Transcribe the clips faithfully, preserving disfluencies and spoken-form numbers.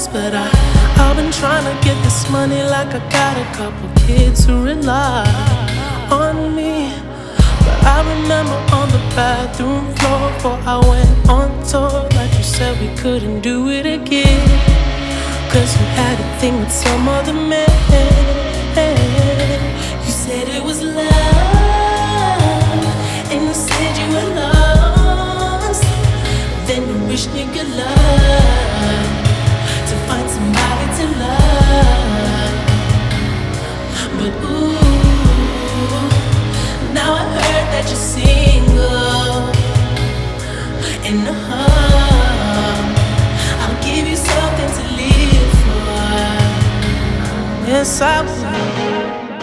but I, I've been trying to get this money like I got a couple kids who rely on me. But I remember on the bathroom floor before I went on tour, like you said we couldn't do it again, cause you had a thing with some other man. You said it was love, and you said you were lost. Then you wished me good luck to find somebody to love. But ooh, now I heard that you're single. And uh, I'll give you something to live for. Yes, I will.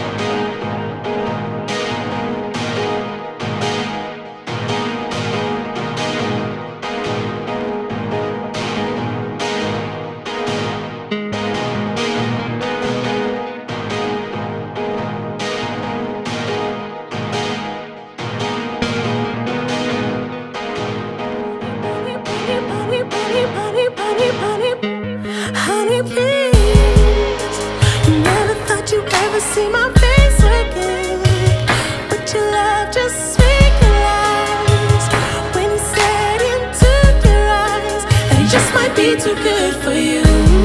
Honey, please, you never thought you'd ever see my face again, but your love just realized when he said into your eyes that he just might be too good for you.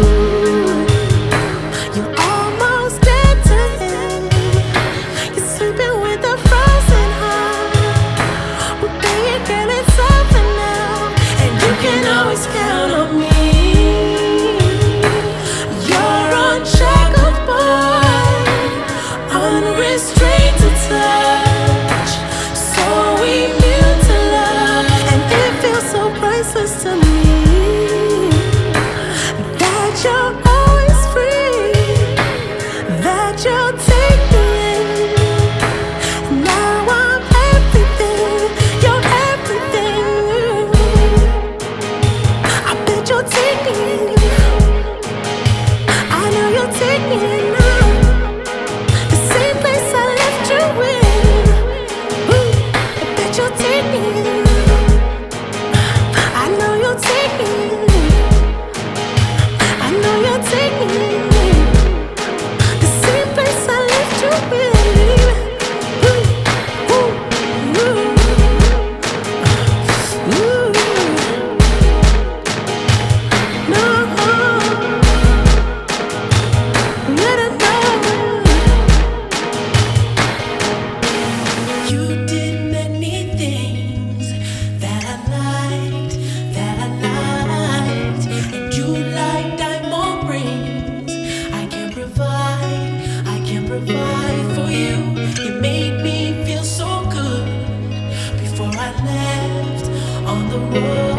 You're almost dead to him. You're sleeping with a frozen heart. Well, baby girl, it's over now, and you can always count on me. Unrestrained to touch, so immune to love, and it feels so priceless to me that you're always free, that you'll take me in. Now I'm everything, you're everything. I bet you'll take me in. I know you'll take me in. Provide for you. You made me feel so good before I left on the road.